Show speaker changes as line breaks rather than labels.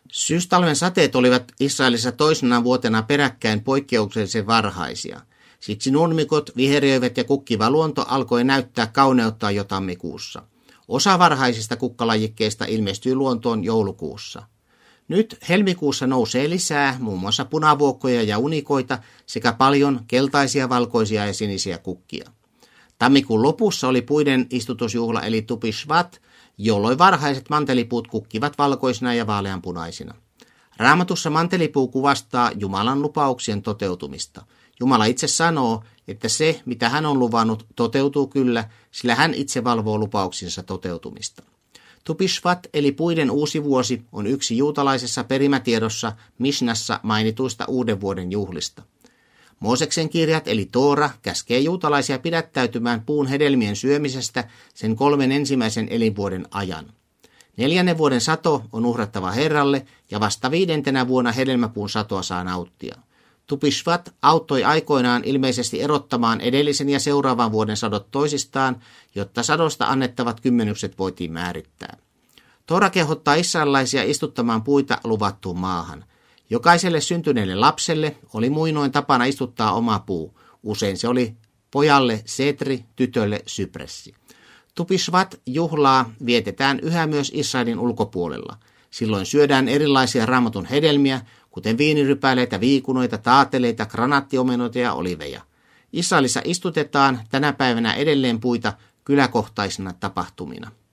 Syystalven sateet olivat Israelissa toisena vuotena peräkkäin poikkeuksellisen varhaisia. Siksi nurmikot, viheriöivät ja kukkiva luonto alkoi näyttää kauneuttaan jo tammikuussa. Osa varhaisista kukkalajikkeista ilmestyi luontoon joulukuussa. Nyt helmikuussa nousee lisää muun muassa punavuokkoja ja unikoita sekä paljon keltaisia, valkoisia ja sinisiä kukkia. Tammikuun lopussa oli puiden istutusjuhla eli Tu B'Shvat, jolloin varhaiset mantelipuut kukkivat valkoisina ja vaaleanpunaisina. Raamatussa mantelipuu kuvastaa Jumalan lupauksien toteutumista. Jumala itse sanoo, että se, mitä hän on luvannut, toteutuu kyllä, sillä hän itse valvoo lupauksinsa toteutumista. Tu B'Shvat eli puiden uusi vuosi on yksi juutalaisessa perimätiedossa Mishnassa mainituista uuden vuoden juhlista. Mooseksen kirjat eli Toora käskee juutalaisia pidättäytymään puun hedelmien syömisestä sen 3 ensimmäisen elinvuoden ajan. 4. vuoden sato on uhrattava Herralle ja vasta 5. vuonna hedelmäpuun satoa saa nauttia. Tu B'Shvat auttoi aikoinaan ilmeisesti erottamaan edellisen ja seuraavan vuoden sadot toisistaan, jotta sadosta annettavat kymmenykset voitiin määrittää. Toora kehottaa israelilaisia istuttamaan puita luvattuun maahan. Jokaiselle syntyneelle lapselle oli muinoin tapana istuttaa oma puu. Usein se oli pojalle setri, tytölle sypressi. Tu B'Shvat-juhlaa vietetään yhä myös Israelin ulkopuolella. Silloin syödään erilaisia raamatun hedelmiä, kuten viinirypäleitä, viikunoita, taateleita, granaattiomenoita ja oliveja. Israelissa istutetaan tänä päivänä edelleen puita kyläkohtaisina tapahtumina.